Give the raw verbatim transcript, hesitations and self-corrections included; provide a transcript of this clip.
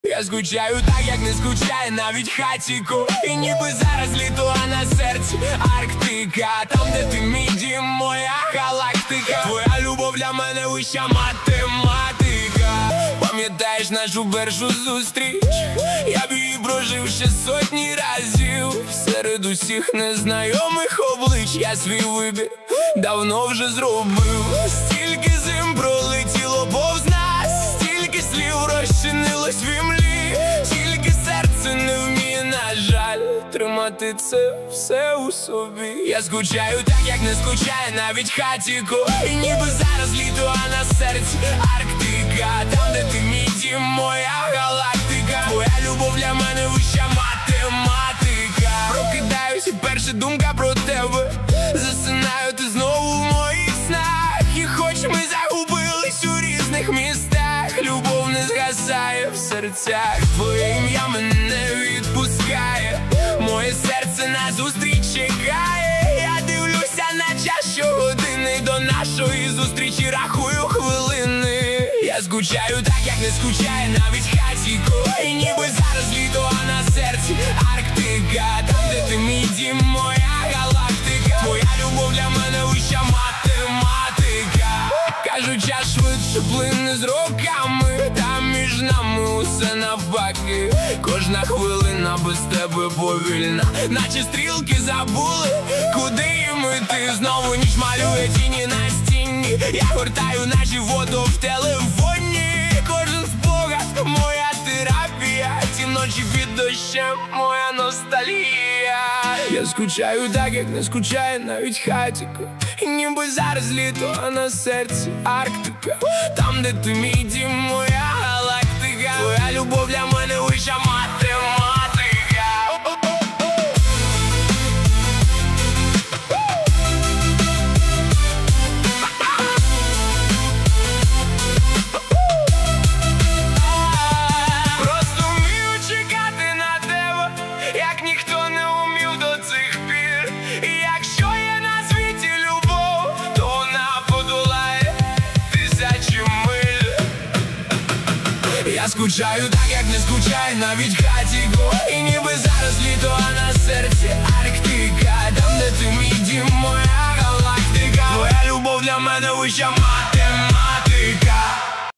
Я скучаю так, як не скучає навіть хатіко. І ніби зараз літо, а на серці Арктика. Там, де ти мій дім, моя галактика. Твоя любов для мене вища математика. Пам'ятаєш нашу першу зустріч? Я б її прожив ще сотні разів. Серед усіх незнайомих облич я свій вибір давно вже зробив. Стільки зим пролетіло повз нас, стільки слів розчинилось в імлі. Тільки серце не вміє, на жаль, тримати це все у собі. Я скучаю так, як не скучає навіть хатіко. І ніби зараз літо, а на серці Арктика. Там, де ти мій дім, моя галактика. Твоя любов для мене вища математика. Прокидаюсь і перша думка про тебе. Засинаю, ти знову в моїх снах. І хоч ми загубились у різних містах, любов не згасає в серцях. Твоє ім'я мене не відпускає. Моє серце на зустріч чекає. Я дивлюся на час щогодини. До нашої зустрічі рахую хвилини. Я скучаю так, як не скучає навіть хатіко. І ніби зараз літо, а на серці Арктика. Там, де ти мій дім, моя галактика. Твоя любов для мене вища математика. Кажуть, час швидше плине з роками. Там між нами усе навпаки. Кожна хвилина без тебе повільна, наче стрілки забули, куди їм іти. Знову ніч малює тіні на стіні. Я гортаю наші фото в телефоні. Кожен спогад моя терапія. Ці ночі під дощем моя ностальгія. Я скучаю так, як не скучає навіть хатіко. І ніби зараз літо, а на серці Арктика. Там, де ти мій дім, моя галактика. Твоя любов для мене вища математика. Просто вмію чекати на тебе, як ніхто не умів до цих пір. І якщо є на світі любов, то вона подолає тисячі миль. Я скучаю так, як не скучає навіть хатіко. І ніби зараз літо, а на серці Арктика. Там, де ти мій дім, моя галактика. Твоя любов для мене вища математика.